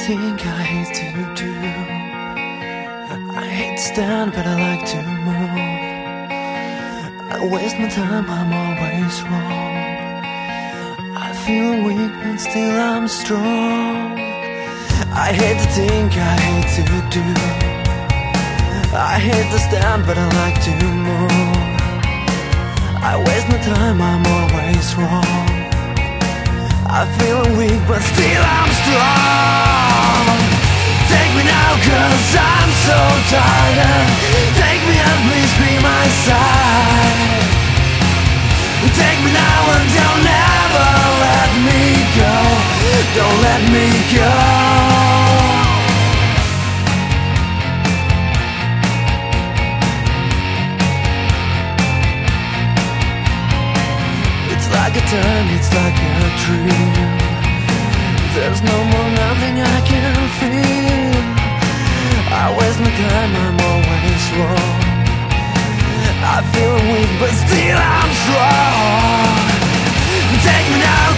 thing I hate to do. I hate to stand, but I like to move. I waste my time, I'm always wrong. I feel weak, but still I'm strong. I hate to think, I hate to do. I hate to stand, but I like to move. I waste my time, I'm always wrong. I feel weak, but still I'm strong. Take me now, cause I'm so tired. Take me and please be my side. Take me now and don't ever let me go. Don't let me go. It's like a time, it's like a dream. There's no more, nothing I can feel. I waste my time, I'm always wrong. I feel weak, but still I'm strong. Take me now